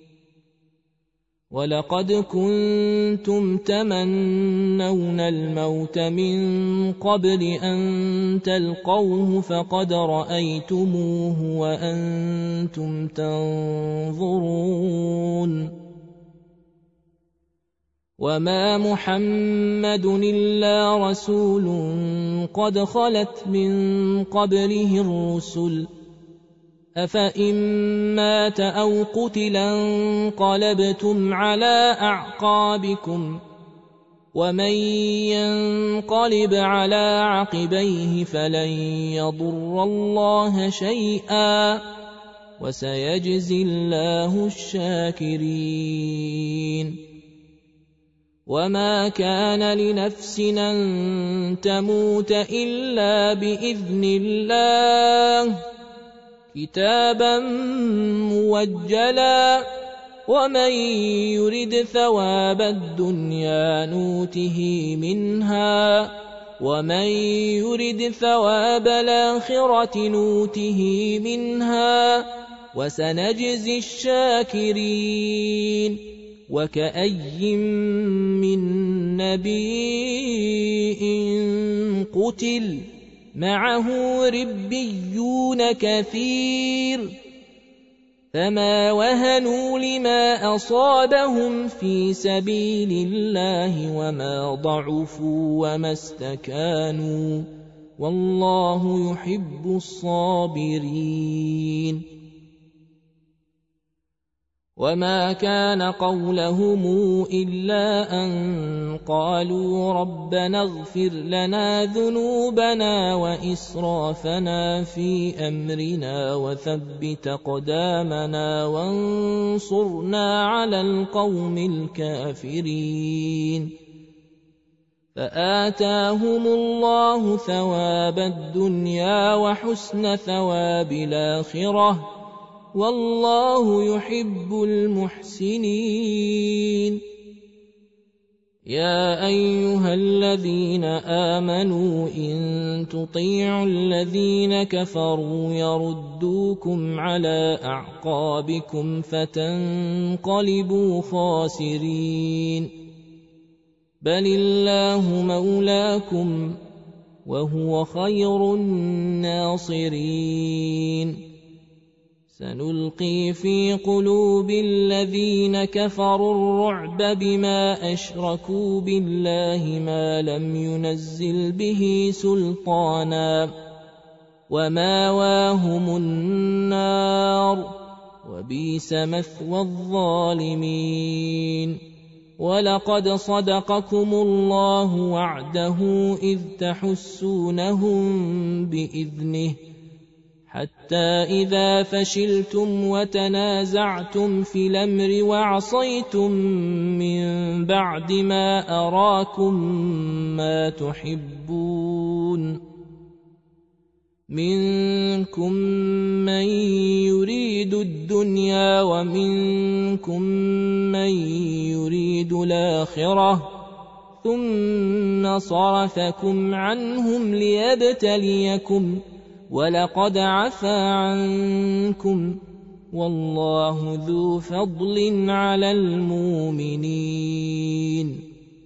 وَلَقَدْ كُنتُمْ تَمَنَّوْنَ الْمَوْتَ مِنْ قَبْلِ أَنْ تَلْقَوْهُ فَقَدْ رَأَيْتُمُوهُ وَأَنْتُمْ تَنْظُرُونَ وَمَا مُحَمَّدٌ إِلَّا رَسُولٌ قَدْ خَلَتْ مِنْ قَبْلِهِ الرُّسُلُ أَفَإِن مَّاتَ أَوْ قُتِلَ انقَلَبْتُمْ عَلَىٰ أَعْقَابِكُمْ وَمَن يَنقَلِبْ عَلَىٰ عَقِبَيْهِ فَلَن يَضُرَّ اللَّهَ شَيْئًا وَسَيَجْزِي اللَّهُ الشَّاكِرِينَ وَمَا كَانَ لِنَفْسٍ أَن تَمُوتَ إِلَّا بِإِذْنِ اللَّهِ كِتَابًا مُّوَجَّلًا وَمَن يُرِدْ ثَوَابَ الدُّنْيَا نُؤْتِهِ مِنْهَا وَمَن يُرِدْ ثَوَابَ الْآخِرَةِ نُؤْتِهِ مِنْهَا وَسَنَجْزِي الشَّاكِرِينَ وَكَأَيٍّن مِّن نَّبِيٍّ قُتِلَ مَعَهُ رِبِّيُّونَ كَثِيرٌ فَمَا وَهَنُوا لِمَا أَصَابَهُمْ فِي سَبِيلِ اللَّهِ وَمَا ضَعُفُوا وَمَا اسْتَكَانُوا وَاللَّهُ يُحِبُّ الصَّابِرِينَ وَمَا كَانَ قَوْلَهُمْ إِلَّا أَن قَالُوا رَبَّنَا اغْفِرْ لَنَا ذُنُوبَنَا وَإِسْرَافَنَا فِي أَمْرِنَا وَثَبِّتْ أَقْدَامَنَا وَانصُرْنَا عَلَى الْقَوْمِ الْكَافِرِينَ فَآتَاهُمُ اللَّهُ ثَوَابَ الدُّنْيَا وَحُسْنَ ثَوَابِ الْآخِرَةِ وَاللَّهُ يُحِبُّ الْمُحْسِنِينَ يَا أَيُّهَا الَّذِينَ آمَنُوا إِن تُطِيعُوا الَّذِينَ كَفَرُوا يَرُدُّوكُمْ عَلَى أَعْقَابِكُمْ فَتَنقَلِبُوا خَاسِرِينَ بَلِ اللَّهُ مَوْلَاكُمْ وَهُوَ خَيْرُ النَّاصِرِينَ سَنُلْقِي فِي قُلُوبِ الَّذِينَ كَفَرُوا الرُّعْبَ بِمَا أَشْرَكُوا بِاللَّهِ مَا لَمْ يُنَزِّلْ بِهِ سُلْطَانًا وَمَأْوَاهُمُ النَّارُ وَبِئْسَ مَثْوَى الظَّالِمِينَ وَلَقَدْ صَدَقَكُمُ اللَّهُ وَعْدَهُ إِذْ تَحُسُّونَهُم بِإِذْنِهِ حَتَّى إِذَا فَشِلْتُمْ وَتَنَازَعْتُمْ فِي الْأَمْرِ وَعَصَيْتُم مِّن بَعْدِ مَا أَرَاكُم مَّا تُحِبُّونَ مِنكُم مَّن يُرِيدُ الدُّنْيَا وَمِنكُم مَّن يُرِيدُ الْآخِرَةَ ثُمَّ صَرَفَكُمْ عَنْهُمْ لِيَبْتَلِيَكُمْ وَلَقَدْ عَفَا عَنكُمْ وَاللَّهُ ذُو فَضْلٍ عَلَى الْمُؤْمِنِينَ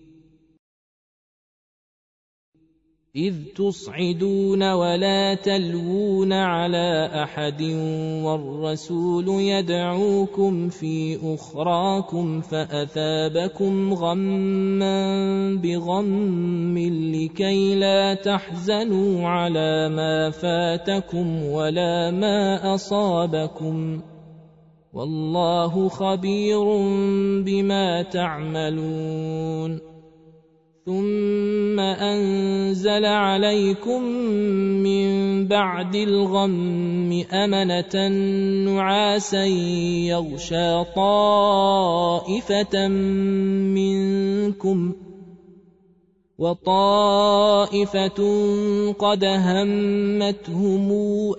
إِذْ تُصْعِدُونَ وَلَا تَلْوُونَ عَلَى أَحَدٍ وَالرَّسُولُ يَدْعُوكُمْ فِي أُخْرَاكُمْ فَأَثَابَكُمْ غَمًّا بِغَمٍّ لِكَيْ لَا تَحْزَنُوا عَلَى مَا فَاتَكُمْ وَلَا مَا أَصَابَكُمْ وَاللَّهُ خَبِيرٌ بِمَا تَعْمَلُونَ ثُمَّ أَنزَلَ عَلَيْكُم مِّن بَعْدِ الْغَمِّ أَمَنَةً نُّعَاسًا يَغْشَىٰ طَائِفَةً مِّنكُمْ وطائفة قد همتهم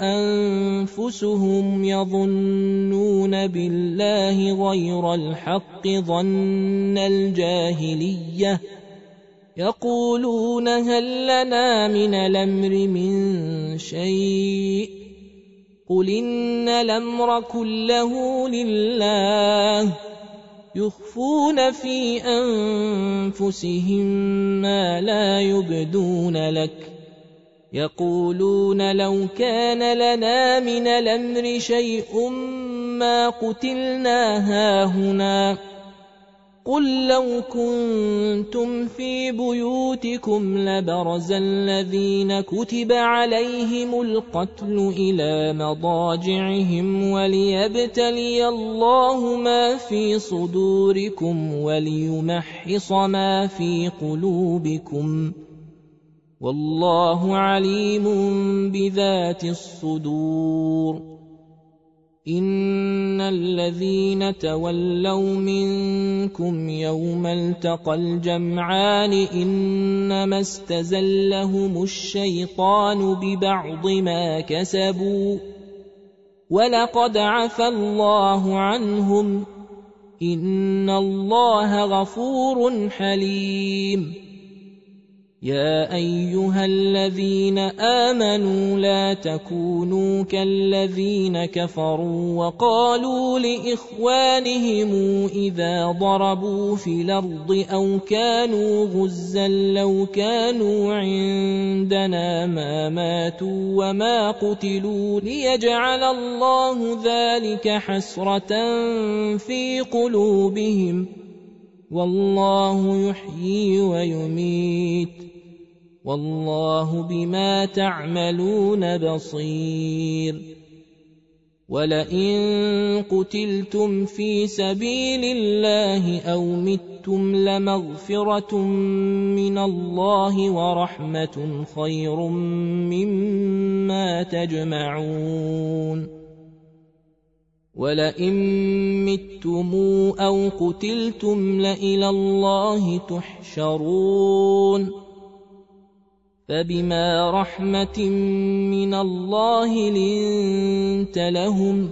أنفسهم يظنون بالله غير الحق ظن الجاهلية يقولون هل لنا من الأمر من شيء قل إن الأمر كله لله يخفون في أنفسهم ما لا يبدون لك يقولون لو كان لنا من الأمر شيء ما قتلنا هاهنا قل لو كنتم في بيوتكم لبرز الذين كتب عليهم القتل إلى مضاجعهم وليبتلي الله ما في صدوركم وليمحص ما في قلوبكم والله عليم بذات الصدور إن الذين تولوا منكم يوم التقى الجمعان إنما استزلهم الشيطان ببعض ما كسبوا ولقد عفى الله عنهم إن الله غفور حليم يا أيها الذين آمنوا لا تكونوا كالذين كفروا وقالوا لإخوانهم إذا ضربوا في الأرض أو كانوا غزا لو كانوا عندنا ما ماتوا وما قتلوا ليجعل الله ذلك حسرة في قلوبهم والله يحيي ويميت والله بما تعملون بصير ولئن قتلتم في سبيل الله أو متم لمغفرة من الله ورحمة خير مما تجمعون ولئن متم أو قتلتم لإلى الله تحشرون فبما رحمة من الله لنت لهم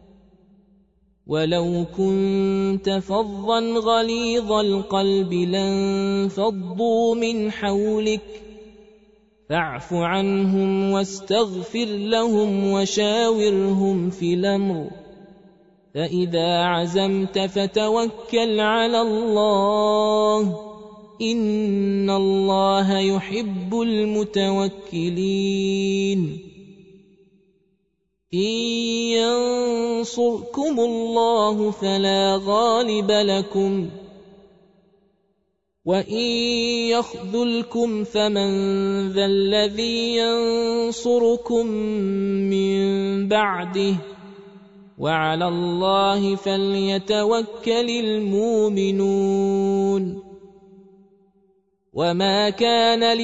ولو كنت فظا غليظ القلب لانفضوا من حولك فاعف عنهم واستغفر لهم وشاورهم في الأمر فإذا عزمت فتوكل على الله إن الله يحب المتوكلين إن ينصركم الله فلا غالب لكم وإن يخذلكم فمن ذا الذي ينصركم من بعده وعلى الله فليتوكل المؤمنون وما كان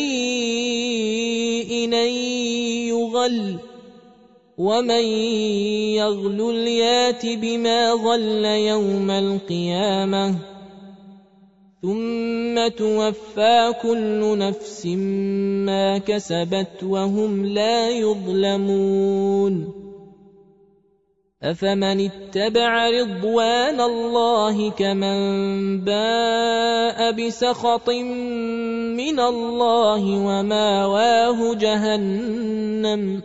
لنبي أن يغل ومن يغل يات بما غل يوم القيامة ثم توفى كل نفس ما كسبت وهم لا يظلمون أفمن اتبع رضوان الله كمن باء بسخط من الله وماواه جهنم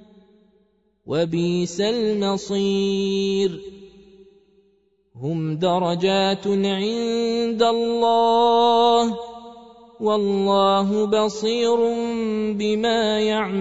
وبئس المصير هم درجات عند الله والله بصير بما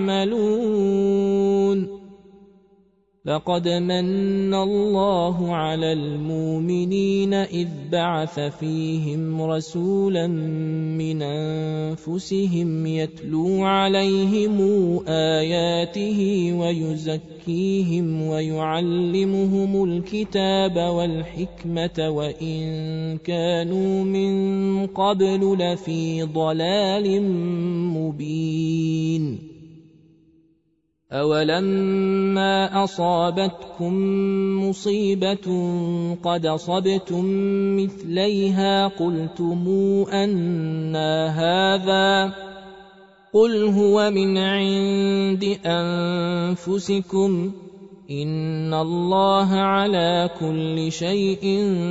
يعملون لقد من الله على المؤمنين إذ بعث فيهم رسولا من أنفسهم يتلو عليهم آياته ويزكيهم ويعلمهم الكتاب والحكمة وإن كانوا من قبل لفي ضلال مبين أولما أصابتكم مصيبة قد أصبتم مثليها قلتم أنى هذا قل هو من عند أنفسكم إن الله على كل شيء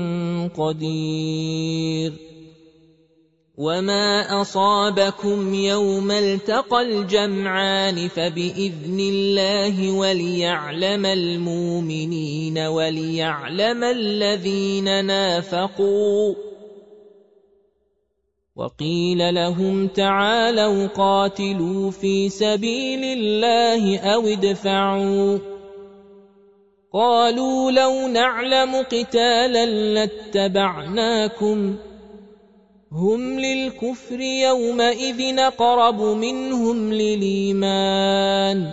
قدير وما أصابكم يوم التقى الجمعان فبإذن الله وليعلم المؤمنين وليعلم الذين نافقوا وقيل لهم تعالوا قاتلوا في سبيل الله أو ادفعوا قالوا لو نعلم قتالا لاتبعناكم هم للكفر يومئذ أقرب منهم للإيمان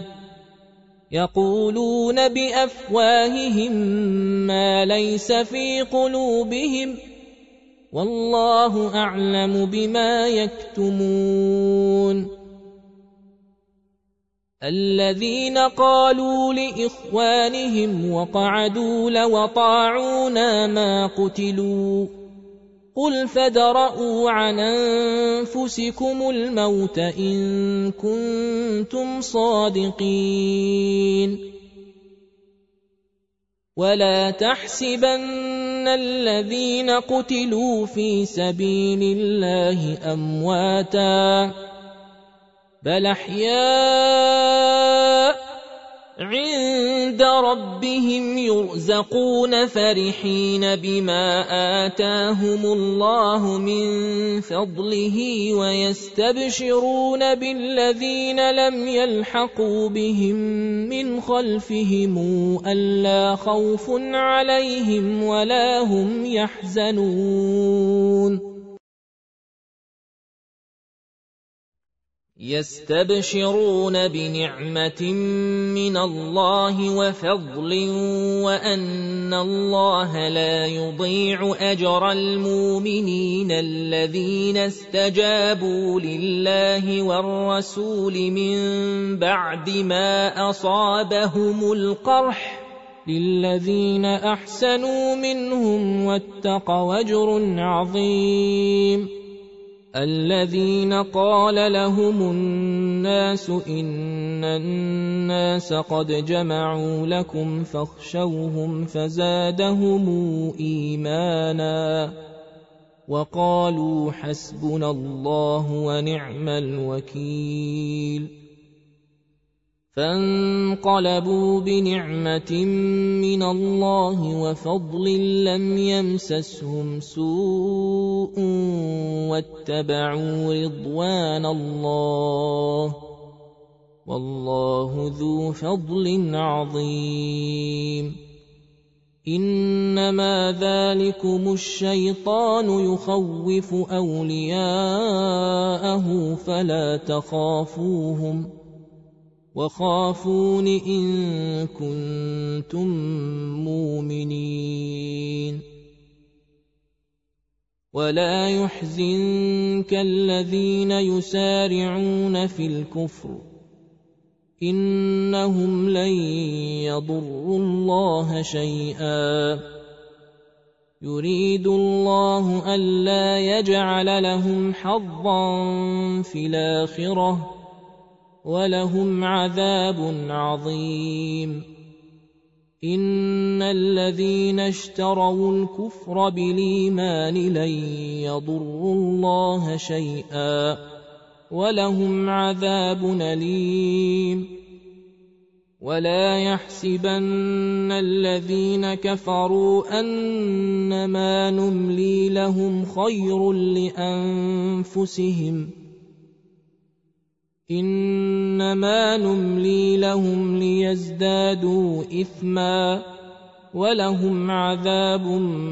يقولون بأفواههم ما ليس في قلوبهم والله أعلم بما يكتمون الذين قالوا لإخوانهم وقعدوا لو أطاعونا ما قتلوا قل فادرءوا عن أنفسكم الموت إن كنتم صادقين ولا تحسبن الذين قتلوا في سبيل الله أمواتا بل أحياء عند ربهم يرزقون فرحين بما آتاهم الله من فضله ويستبشرون بالذين لم يلحقوا بهم من خلفهم ألا خوف عليهم ولا هم يحزنون يستبشرون بنعمة من الله وفضل وأن الله لا يضيع أجر المؤمنين الذين استجابوا لله والرسول من بعد ما أصابهم القرح للذين أحسنوا منهم واتقوا أجر عظيم الذين قال لهم الناس إن الناس قد جمعوا لكم فاخشوهم فزادهم إيمانا وقالوا حسبنا الله ونعم الوكيل فانقلبوا بنعمة من الله وفضل لم يمسسهم سوء واتبعوا رضوان الله والله ذو فضل عظيم إنما ذلكم الشيطان يخوف أولياءه فلا تخافوهم وخافون إن كنتم مؤمنين ولا يحزنك الذين يسارعون في الكفر إنهم لن يضروا الله شيئا يريد الله ألا يجعل لهم حظا في الآخرة ولهم عذاب عظيم إن الذين اشتروا الكفر بالإيمان لن يضروا الله شيئا ولهم عذاب أليم ولا يحسبن الذين كفروا أنما نملي لهم خير لأنفسهم إنما نملي لهم ليزدادوا إثما ولهم عذاب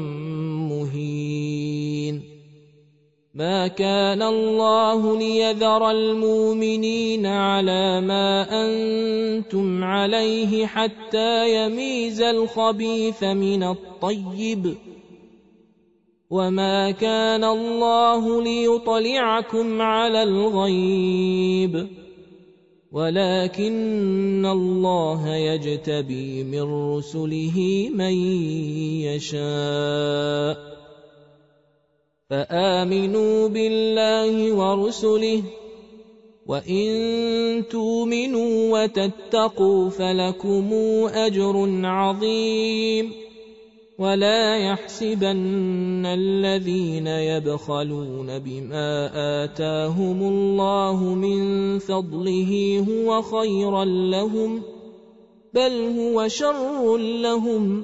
مهين ما كان الله ليذر المؤمنين على ما أنتم عليه حتى يميز الخبيث من الطيب وما كان الله ليطلعكم على الغيب ولكن الله يجتبي من رسله من يشاء فآمنوا بالله ورسله وإن تؤمنوا وتتقوا فلكم أجر عظيم ولا يحسبن الذين يبخلون بما آتاهم الله من فضله هو خيرا لهم بل هو شر لهم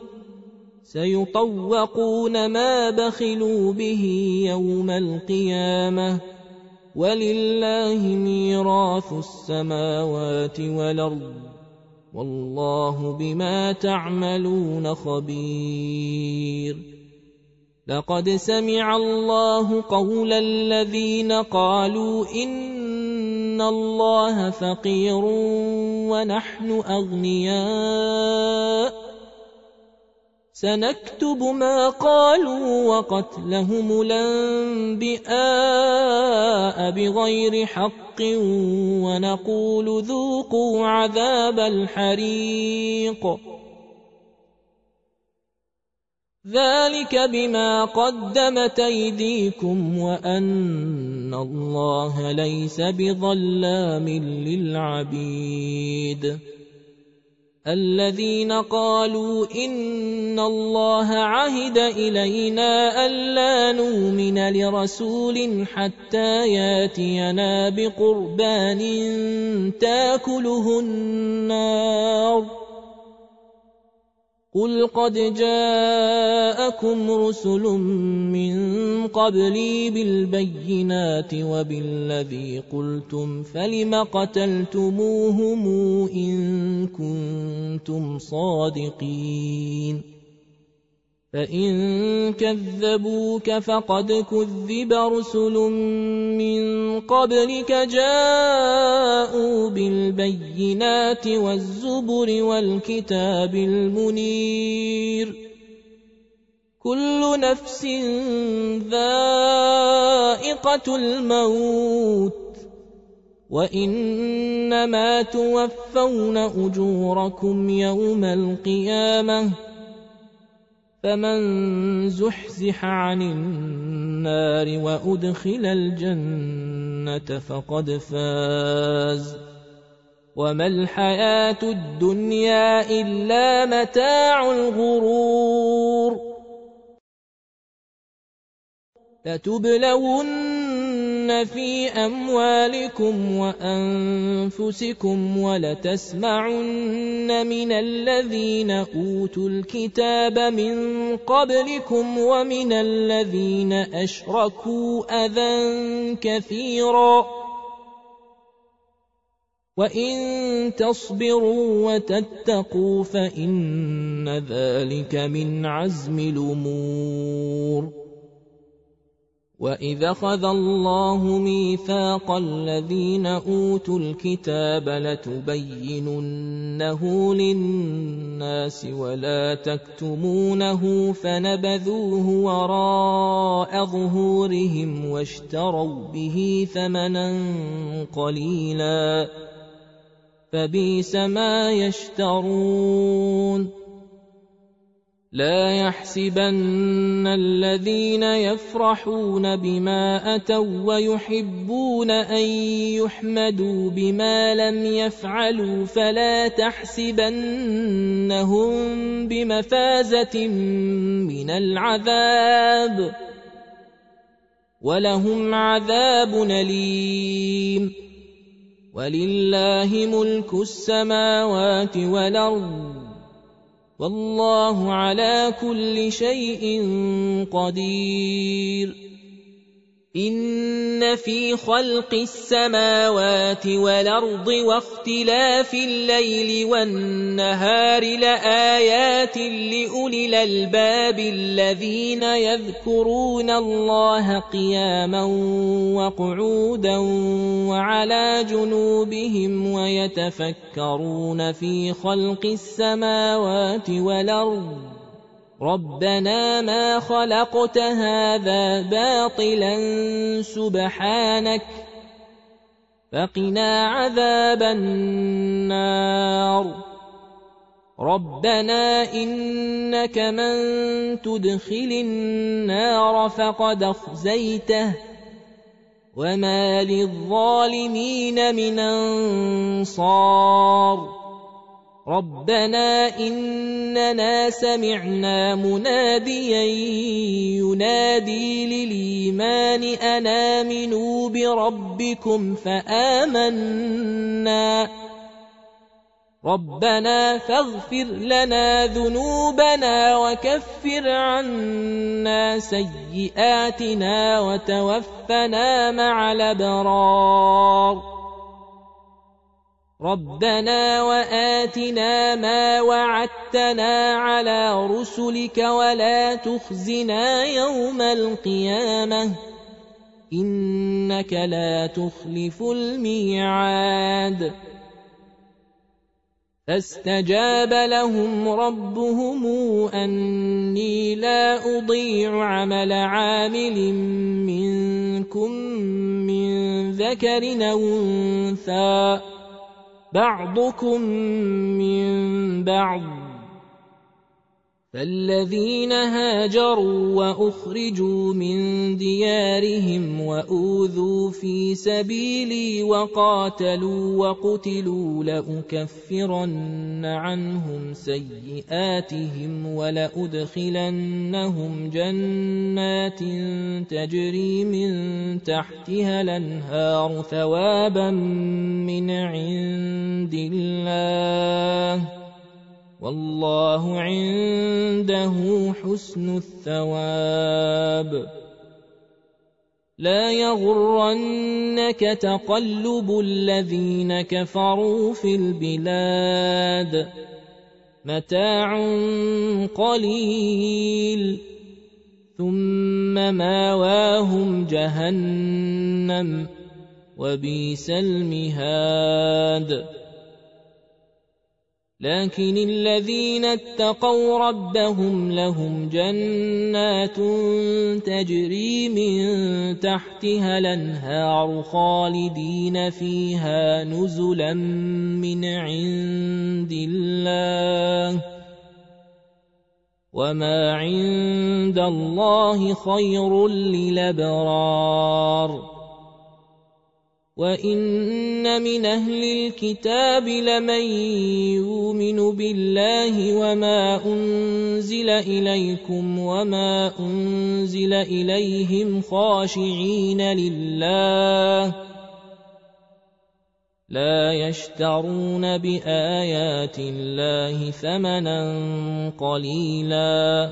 سيطوقون ما بخلوا به يوم القيامة ولله ميراث السماوات والأرض والله بما تعملون خبير لقد سمع الله قول الذين قالوا إن الله فقير ونحن أغنياء سنكتب ما قالوا وقتلهم الأنبياء بغير حق ونقول ذوقوا عذاب الحريق ذلك بما قدمت أيديكم وأن الله ليس بظلام للعبيد الذين قالوا إن الله عهد إلينا ألا نؤمن لرسول حتى ياتينا بقربان تاكله النار قل قد جاءكم رسل من قبلي بالبينات وبالذي قلتم فلم قتلتموهم إن كنتم صادقين فإن كذبوك فقد كذب رسل من قبلك جاءوا بالبينات والزبر والكتاب المنير كل نفس ذائقة الموت وإنما توفون أجوركم يوم القيامة فمن زحزح عن النار وأدخل الجنة فقد فاز وما الحياة الدنيا إلا متاع الغرور لتبلون في أموالكم وأنفسكم ولتسمعن من الذين أوتوا الكتاب من قبلكم ومن الذين أشركوا أذى كثيرا وإن تصبروا وتتقوا فإن ذلك من عزم الأمور وإذا أخذ الله ميثاق الذين أوتوا الكتاب لتبيننه للناس ولا تكتمونه فنبذوه وراء ظهورهم واشتروا به ثمنا قليلا فبئس ما يشترون لا يحسبن الذين يفرحون بما أتوا ويحبون أن يحمدوا بما لم يفعلوا فلا تحسبنهم بمفازة من العذاب ولهم عذاب أليم ولله ملك السماوات والأرض والله على كل شيء قدير إن في خلق السماوات والأرض واختلاف الليل والنهار لآيات لأولي الألباب الذين يذكرون الله قياما وقعودا وعلى جنوبهم ويتفكرون في خلق السماوات والأرض ربنا ما خلقت هذا باطلا سبحانك فقنا عذاب النار ربنا إنك من تدخل النار فقد أخزيته وما للظالمين من أنصار ربنا إننا سمعنا مناديا ينادي للإيمان أن آمنوا بربكم فآمنا ربنا فاغفر لنا ذنوبنا وكفر عنا سيئاتنا وتوفنا مع الأبرار ربنا وآتنا ما وعدتنا على رسلك ولا تخزنا يوم القيامة إنك لا تخلف الميعاد فاستجاب لهم ربهم أني لا أضيع عمل عامل منكم من ذكر أو أنثى بعضكم من بعض فالذين هاجروا وأخرجوا من ديارهم وأوذوا في سبيلي وقاتلوا وقتلوا لأكفرن عنهم سيئاتهم ولأدخلنهم جنات تجري من تحتها الأنهار ثوابا من عند الله والله عنده حسن الثواب لا يغرنك تقلب الذين كفروا في البلاد متاع قليل ثم ماواهم جهنم وبئس المهاد لكن الذين اتقوا ربهم لهم جنات تجري من تحتها الأنهار خالدين فيها نزلا من عند الله وما عند الله خير للأبرار وإن من أهل الكتاب لمن يؤمن بالله وما أنزل إليكم وما أنزل إليهم خاشعين لله لا يشترون بآيات الله ثمنا قليلا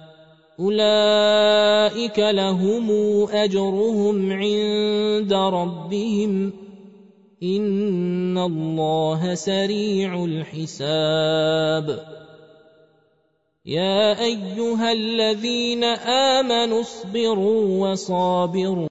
أولئك لهم أجرهم عند ربهم إن الله سريع الحساب يا أيها الذين آمنوا اصبروا وصابروا